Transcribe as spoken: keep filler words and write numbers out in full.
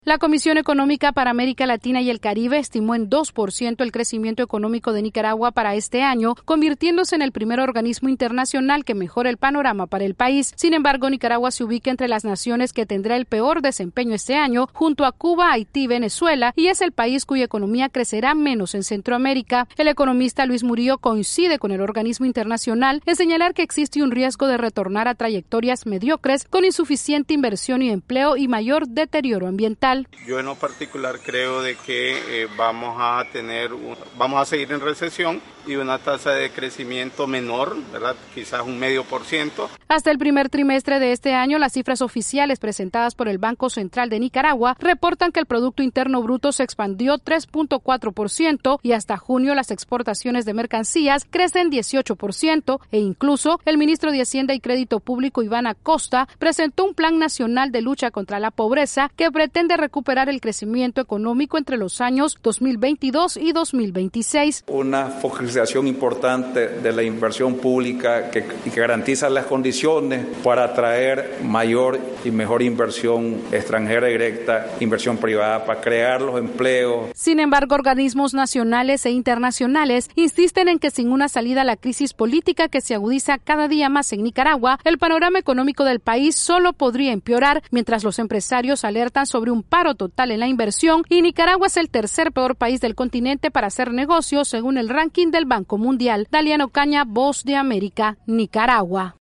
La Comisión Económica para América Latina y el Caribe estimó en dos por ciento el crecimiento económico de Nicaragua para este año, convirtiéndose en el primer organismo internacional que mejora el panorama para el país. Sin embargo, Nicaragua se ubica entre las naciones que tendrá el peor desempeño este año, junto a Cuba, Haití y Venezuela, y es el país cuya economía crecerá menos en Centroamérica. El economista Luis Murillo coincide con el organismo internacional en señalar que existe un riesgo de retornar a trayectorias mediocres con insuficiente inversión y empleo y mayor deterioro ambiental. Yo en lo particular creo de que eh, vamos a tener, un, vamos a seguir en recesión y una tasa de crecimiento menor, ¿verdad? Quizás un medio por ciento. Hasta el primer trimestre de este año, las cifras oficiales presentadas por el Banco Central de Nicaragua reportan que el Producto Interno Bruto se expandió tres punto cuatro por ciento y hasta junio las exportaciones de mercancías crecen dieciocho por ciento e incluso el ministro de Hacienda y Crédito Público, Iván Acosta, presentó un plan nacional de lucha contra la pobreza que pretende recuperar el crecimiento económico entre los años dos mil veintidós y dos mil veintiséis. Una focalización importante de la inversión pública que, que garantiza las condiciones para atraer mayor y mejor inversión extranjera directa, inversión privada, para crear los empleos. Sin embargo, organismos nacionales e internacionales insisten en que sin una salida a la crisis política que se agudiza cada día más en Nicaragua, el panorama económico del país solo podría empeorar, mientras los empresarios alertan sobre un paro total en la inversión y Nicaragua es el tercer peor país del continente para hacer negocios según el ranking del Banco Mundial. Daliano Caña, Voz de América, Nicaragua.